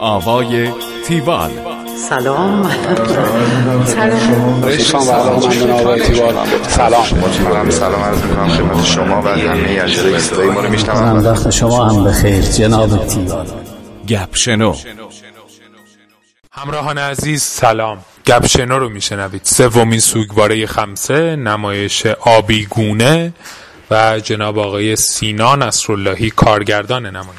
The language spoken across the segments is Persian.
آوای تیوال. سلام. سلام عرض می‌کنم خدمت شما و همه اجرای صدای ما رو میشنوم. وقت شما هم بخیر جناب تیوال. گپ شنو. همراهان عزیز سلام. گپ شنو رو میشنوید. سومین سوگواره خمسه، نمایش آبیگونه و جناب آقای سینا نصراللهی کارگردان نمایش.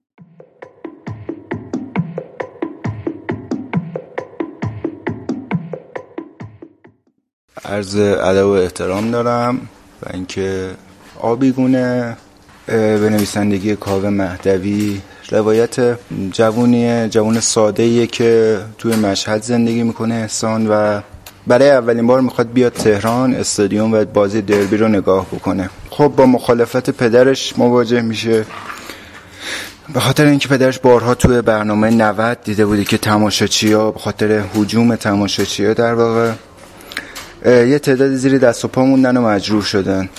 عرض ادب و احترام دارم و اینکه آبیگونه به نویسندگی کاوه مهدوی روایت جوون ساده‌ایه که توی مشهد زندگی میکنه احسان و برای اولین بار میخواد بیاد تهران استادیوم و بازی دربی رو نگاه بکنه. خب با مخالفت پدرش مواجه میشه، به خاطر اینکه پدرش بارها توی برنامه 90 دیده بوده که تماشاچی‌ها به خاطر هجوم تماشاچی‌ها در واقع یه تعدادی زیر دست و پا موندن و مجروح شدن.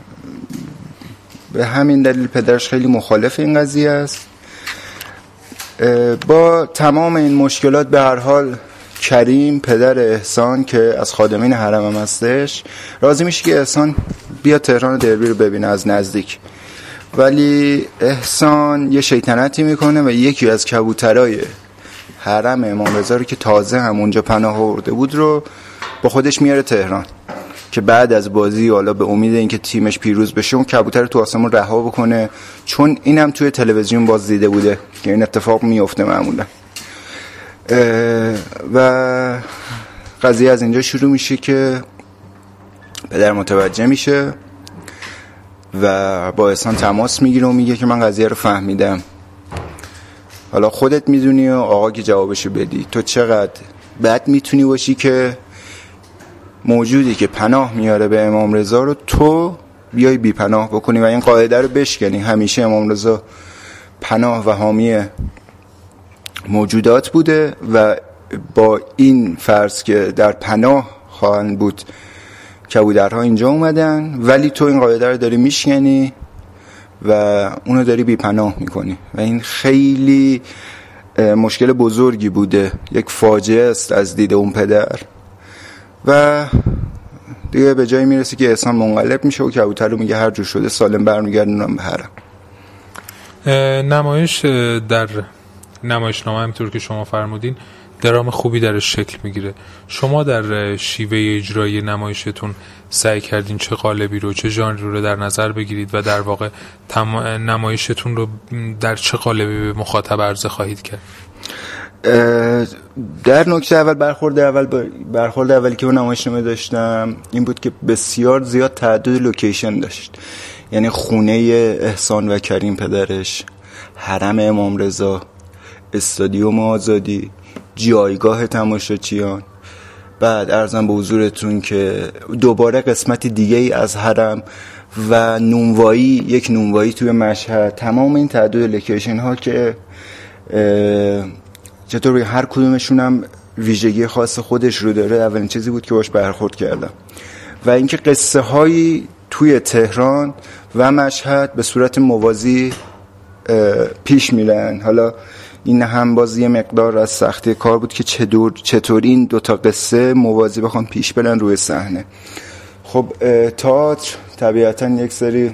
به همین دلیل پدرش خیلی مخالف این قضیه است. با تمام این مشکلات به هر حال کریم پدر احسان که از خادمین حرم هم هستش راضی میشه که احسان بیا تهران دربی رو ببینه از نزدیک، ولی احسان یه شیطنتی میکنه و یکی از کبوترای حرم امام رضا رو که تازه همونجا پناه آورده بود رو با خودش میاره تهران که بعد از بازی حالا به امید اینکه تیمش پیروز بشه اون کبوتر رو تو آسمون رها بکنه، چون اینم توی تلویزیون باز دیده بوده که این اتفاق میفته معمولا. و قضیه از اینجا شروع میشه که پدر متوجه میشه و با احسان تماس میگیره و میگه که من قضیه رو فهمیدم، حالا خودت میدونی و آقا که جوابشو بدی. تو چقدر بد میتونی باشی که موجودی که پناه میاره به امام رضا رو تو بیای بی پناه بکنی و این قاعده رو بشکنی. همیشه امام رضا پناه و حامی موجودات بوده و با این فرض که در پناه خواهند بود کبوترها اینجا اومدن، ولی تو این قاعده رو داری میشکنی و اونو داری بی پناه میکنی و این خیلی مشکل بزرگی بوده، یک فاجعه است از دید اون پدر. و دیگه به جایی میرسی که احسان منقلب میشه و کبوتر رو میگه هر جور شده سالم برمیگردونم به حرم. نمایش در نمایشنامه همینطور که شما فرمودین درام خوبی درش شکل میگیره. شما در شیوه اجرایی نمایشتون سعی کردین چه قالبی رو، چه ژانری رو در نظر بگیرید و در واقع نمایشتون رو در چه قالبی به مخاطب عرضه خواهید کرد؟ در نکته اول برخورد اولی که اون نمایشنامه داشتم این بود که بسیار زیاد تعدد لوکیشن داشت، یعنی خونه احسان و کریم پدرش، حرم امام رضا، استادیوم آزادی، جایگاه تماشاچیان. بعد عرضم به حضورتون که دوباره قسمت دیگه ای از حرم و نونوایی، یک نونوایی توی مشهد. تمام این تعدد لوکیشن ها که چطور روی هر کدومشون هم ویژگی خاص خودش رو داره، اولین چیزی بود که باش برخورد کردم. و اینکه قصه هایی توی تهران و مشهد به صورت موازی پیش میرن. حالا این هم باز یه مقدار از سختی کار بود که چطور این دوتا قصه موازی بخوام پیش برن روی صحنه. خب تئاتر طبیعتا یک سری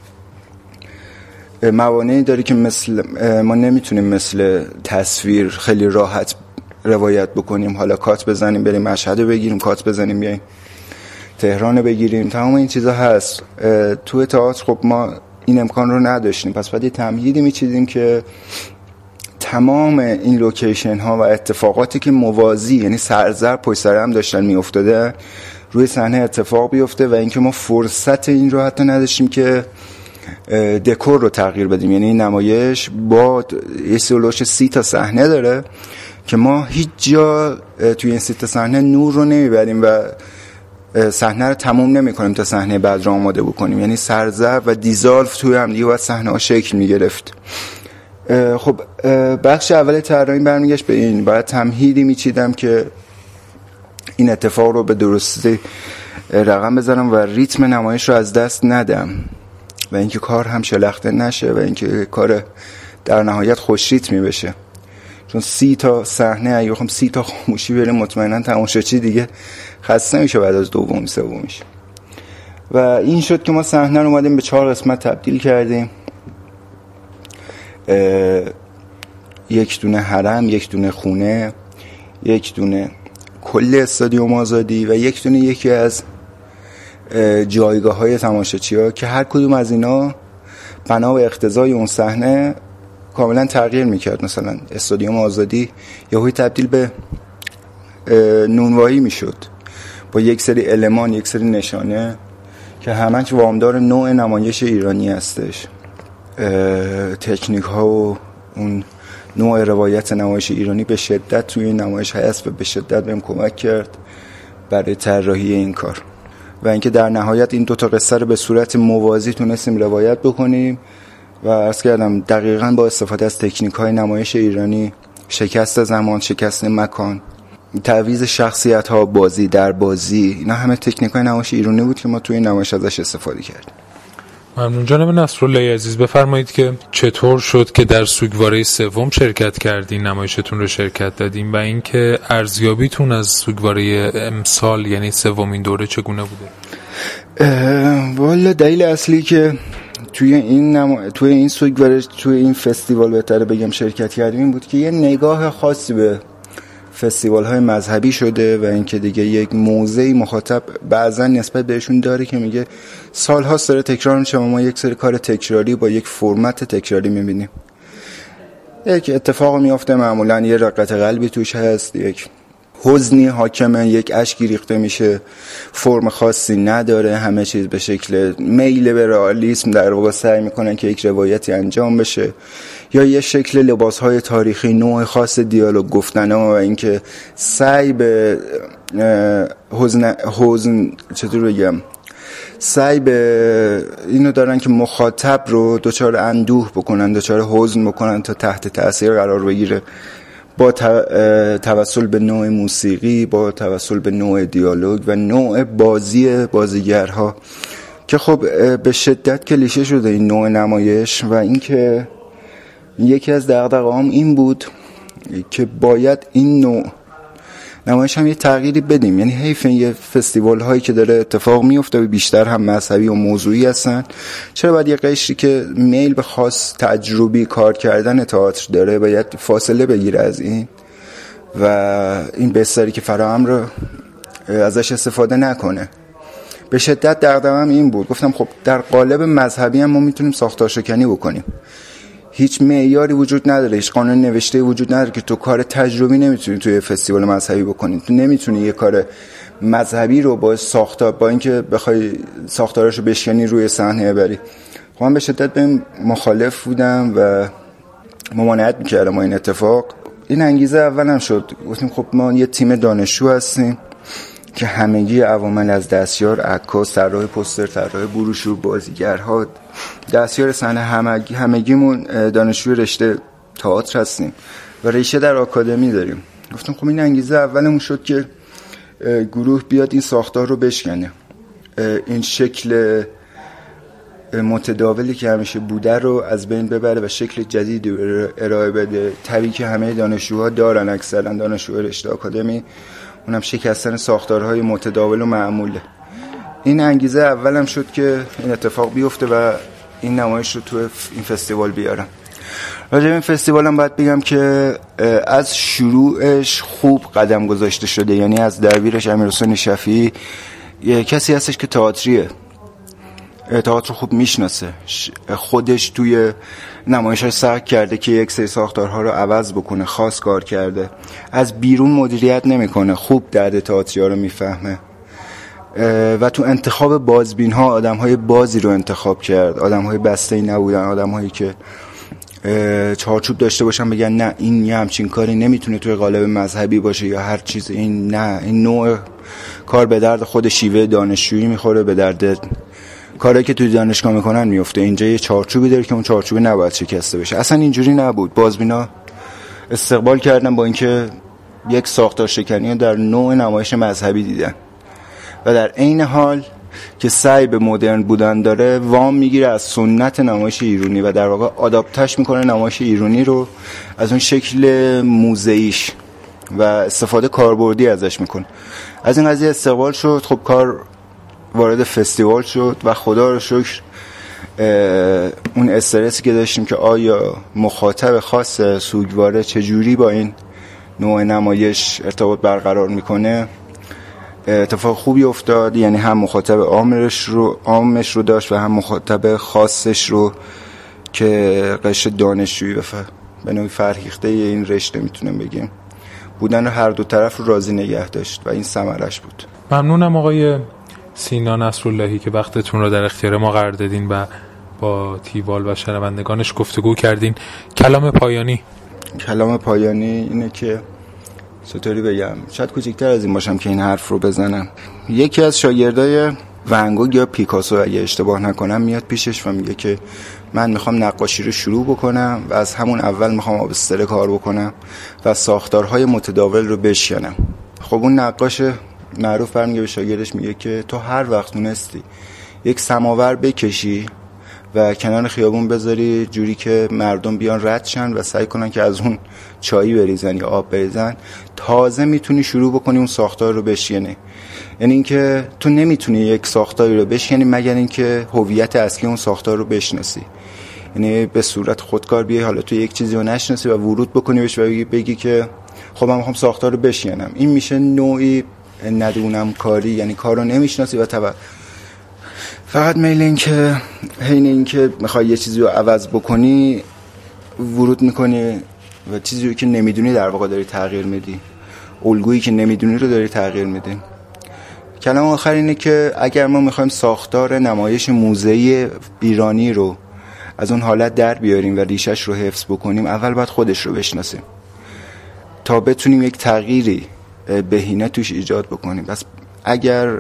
موانعی داره که ما نمیتونیم مثل تصویر خیلی راحت روایت بکنیم، حالا کات بزنیم بریم مشهد رو بگیریم، کات بزنیم بیاییم تهران رو بگیریم. تمام این چیزا هست توی تئاتر. خب ما این امکان رو نداشتیم، پس باید تمهیدی میچیدیم که تمام این لوکیشن ها و اتفاقاتی که موازی، یعنی سرزر پشت سر هم داشتن میافتاده، روی صحنه اتفاق بیفته و اینکه ما فرصت این رو حتی نداشتیم که دکور رو تغییر بدیم. یعنی این نمایش با یه سلوش 30 تا صحنه داره که ما هیچ جا توی این 30 تا صحنه نور رو نمیبریم و صحنه رو تموم نمی‌کنیم تا صحنه بعد رو آماده بکنیم. یعنی سرزر و دیزالف توی هم دیگه باید صحنه ها شکل میگرفت. خب بخش اول طراحی برمیگشت به این، باید تمهیدی میچیدم که این اتفاق رو به درستی رقم بزنم و ریتم نمایش رو از دست ندم و اینکه کار هم شلخته نشه و اینکه کار در نهایت خوش ریتمی بشه. چون 30 تا صحنه اگه بخوام 30 تا خاموشی بریم مطمئنا تماشاچی دیگه خسته میشه بعد از دوم سومیش. و این شد که ما صحنه رو اومدیم به 4 قسمت تبدیل کردیم. یک دونه حرم، یک دونه خونه، یک دونه کل استادیوم آزادی و یک دونه یکی از جایگاه های تماشاچی ها که هر کدوم از اینا بنا به اقتضای اون صحنه کاملا تغییر میکرد. مثلا استادیوم آزادی یهویی تبدیل به نونوایی میشد با یک سری المان، یک سری نشانه که همش وامدار نوع نمایش ایرانی هستش. تکنیک ها و اون نوع روایت نمایش ایرانی به شدت توی این نمایش هست و به شدت بهم کمک کرد برای طراحی این کار و اینکه در نهایت این 2 تا قصه رو به صورت موازی تونستیم روایت بکنیم و عرض کردم دقیقاً با استفاده از تکنیک‌های نمایش ایرانی، شکست زمان، شکست مکان، تعویض شخصیت‌ها، بازی در بازی، اینا همه تکنیک‌های نمایش ایرانی بود که ما توی این نمایش ازش استفاده کردیم. ممنون. جناب نصرالله عزیز بفرمایید که چطور شد که در سوگواره سوم شرکت کردین، نمایشتون رو شرکت دادین و اینکه ارزیابیتون از سوگواره امسال یعنی سومین دوره چگونه بوده؟ والا دلیل اصلی که توی این سوگواره، توی این فستیوال بهتره بگم شرکت کردیم این بود که یه نگاه خاصی به فستیوال های مذهبی شده و اینکه دیگه یک موضعی مخاطب بعضا نسبت بهشون داره که میگه سال‌ها داره تکرار میشه، ما یک سری کار تکراری با یک فرمت تکراری میبینیم. یک اتفاق میفته، معمولا یه رقت قلبی توش هست، یک حزنی حاکمه، یک اشکی ریخته میشه، فرم خاصی نداره، همه چیز به شکل میل به رئالیسم در واقع سعی میکنن که یک روایتی انجام بشه، یا یه شکل لباسهای تاریخی، نوع خاص دیالوگ گفتن و اینکه سعی به حزن چطور بگم، سعی به اینو دارن که مخاطب رو دچار اندوه بکنن، دچار حزن بکنن تا تحت تاثیر قرار بگیره با توسل به نوع موسیقی، با توسل به نوع دیالوگ و نوع بازیگرها که خب به شدت کلیشه شده این نوع نمایش. و اینکه یکی از دغدغه‌هام این بود که باید این نوع نمایش هم یه تغییری بدیم، یعنی حیف یه فستیوال هایی که داره اتفاق میفته و بیشتر هم مذهبی و موضوعی هستن، چرا باید یه قشری که میل به خاص تجربی کار کردن تئاتر داره باید فاصله بگیره از این و این بستری که فراهم رو ازش استفاده نکنه. به شدت دغدغه‌ام این بود، گفتم خب در قالب مذهبی هم ما میتونیم ساختارشکنی بکنیم، هیچ معیاری وجود نداره، هیچ قانون نوشته وجود نداره که تو کار تجربی نمیتونی توی فستیوال مذهبی بکنی. تو نمیتونی یه کار مذهبی رو با اینکه بخوای ساختاراشو بشکنی روی صحنه بری. خب من به شدت به مخالف بودم و ممانعت میکردم این اتفاق. این انگیزه اولم شد، گفتیم خب ما یه تیم دانشجو هستیم که همگی عوامل از دستیار، عکاس، طراح پوستر، طراح بروشور، بازیگرها، دستیار صحنه، همگیمون دانشجوی رشته تئاتر هستیم و ریشه در آکادمی داریم. گفتم خب این انگیزه اولمون شد که گروه بیاد این ساختار رو بشکنه، این شکل متداولی که همیشه بوده رو از بین ببره و شکل جدیدی ارائه بده. طبیعی که همه دانشجوها دارن، اکثرا دانشجوی رشته آکادمی، اونم شکستن ساختارهای متداول و معموله. این انگیزه اولم شد که این اتفاق بیفته و این نمایش رو تو این فستیوال بیارم. راجع به این فستیوال هم باید بگم که از شروعش خوب قدم گذاشته شده، یعنی از دبیرش امیرحسین شفیعی کسی هستش که تئاتریه، تئاتر خوب میشناسه، خودش توی نمایش‌ها سعی کرده که یک سری ساختارها رو عوض بکنه، خاص کار کرده، از بیرون مدیریت نمیکنه، خوب درد تئاتریا رو میفهمه و تو انتخاب بازبین‌ها آدم‌های بازی رو انتخاب کرد، آدم‌های بسته‌ای نبودن، آدم‌هایی که چارچوب داشته باشن بگن نه این یه همچین کاری نمیتونه توی قالب مذهبی باشه یا هر چیز، این نه، این نوع کار به درد خود شیوه دانشجویی میخوره، به درد کاری که توی دانشگاه میکنن میفته. اینجا یه چارچوبی داره که اون چارچوبی نباید شکسته بشه. اصلا اینجوری نبود. بازبینا استقبال کردن با اینکه یک ساختار شکنی در نوع نمایش مذهبی دیدن و در عین حال که سعی به مدرن بودن داره وام میگیره از سنت نمایش ایرانی و در واقع آداپتش میکنه نمایش ایرانی رو از اون شکل موزه‌ایش و استفاده کاربردی ازش میکنه. از این قضیه استقبال شد. خب کار وارد فستیوال شد و خدا رو شکر اون استرسی که داشتیم که آیا مخاطب خاص سوگواره چجوری با این نوع نمایش ارتباط برقرار میکنه اتفاق خوبی افتاد. یعنی هم مخاطب عامش رو داشت و هم مخاطب خاصش رو که قشر دانشجویی به نوعی فرهیخته این رشته میتونم بگیم بودن، هر دو طرف رو راضی نگه داشت و این ثمرش بود. ممنونم آقای سینا نصراللهی که وقتتون رو در اختیار ما قرار دادین و با تیوال و شنوندگانش گفتگو کردین. کلام پایانی اینه که چطوری بگم، شاید کوچکتر از این باشم که این حرف رو بزنم. یکی از شاگردای ون گوگ یا پیکاسو اگه اشتباه نکنم میاد پیشش و میگه که من میخوام نقاشی رو شروع بکنم و از همون اول میخوام آبستره کار بکنم و ساختارهای متداول رو بشکنم. خب اون نقاش معروف برمیگه به شاگردش میگه که تو هر وقت تونستی یک سماور بکشی و کنار خیابون بذاری جوری که مردم بیان رد شن و سعی کنن که از اون چایی بریزن یا آب بریزن، تازه میتونی شروع بکنی اون ساختار رو بشکنی. یعنی اینکه تو نمیتونی یک ساختاری رو بشکنی مگر اینکه هویت اصلی اون ساختار رو بشناسی. یعنی به صورت خودکار بیای حالا تو یک چیزی رو نشناسی و ورود بکنی بهش و بگی که خب من میخوام ساختار رو بشکنم. این میشه نوعی ندونم کاری، یعنی کار رو نمیشناسی و فقط میل این که حین این که میخوای یه چیزی رو عوض بکنی ورود میکنی و چیزی رو که نمیدونی در واقع داری تغییر میدی، الگویی که نمیدونی رو داری تغییر میدی. کلام آخر اینه که اگر ما میخوایم ساختار نمایش موزه‌ای ایرانی رو از اون حالت در بیاریم و ریشش رو حفظ بکنیم، اول باید خودش رو بشناسیم تا بتونیم یک تغییری بهینه توش ایجاد بکنیم. پس اگر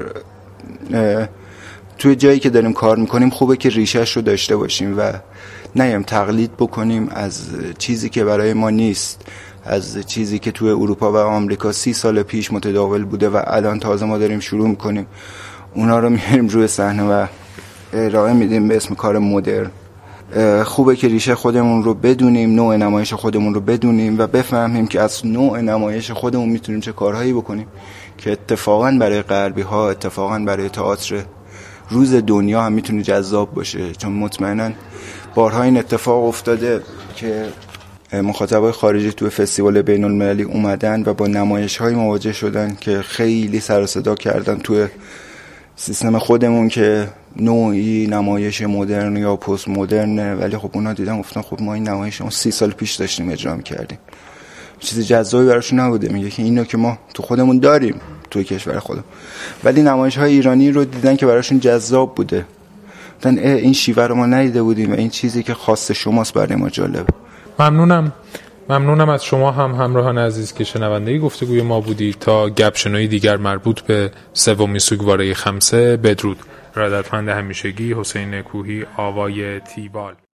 توی جایی که داریم کار میکنیم خوبه که ریشش رو داشته باشیم و نیم تقلید بکنیم از چیزی که برای ما نیست، از چیزی که توی اروپا و آمریکا 30 سال پیش متداول بوده و الان تازه ما داریم شروع میکنیم اونا رو میاریم روی صحنه و ارائه میدیم به اسم کار مدرن. خوبه که ریشه خودمون رو بدونیم، نوع نمایش خودمون رو بدونیم و بفهمیم که از نوع نمایش خودمون میتونیم چه کارهایی بکنیم که اتفاقاً برای غربی ها، اتفاقاً برای تئاتر روز دنیا هم میتونه جذاب باشه. چون مطمئناً بارها این اتفاق افتاده که مخاطبای خارجی توی فستیوال بین المللی اومدن و با نمایش‌های مواجه شدن که خیلی سر و صدا کردن توی سیستم خودمون که نوعی نمایش مدرن یا پست مدرنه، ولی خب اونا دیدن گفتن خب ما این نمایش رو 30 سال پیش داشتیم اجرا می‌کردیم، چیز جذابی براشون نبوده. میگه که اینو که ما تو خودمون داریم توی کشور خودمون، ولی نمایش‌های ایرانی رو دیدن که براشون جذاب بوده، گفتن این شیوه رو ما ندیده بودیم و این چیزی که خاص شماست برای ما جالب. ممنونم از شما هم همراهان عزیز که شنونده گفتگوی ما بودید. تا گپ شنوی دیگر مربوط به سومین سوگواره خمسه، بدرود. ارادتمند همیشگی حسین کوهی، آوای تیوال.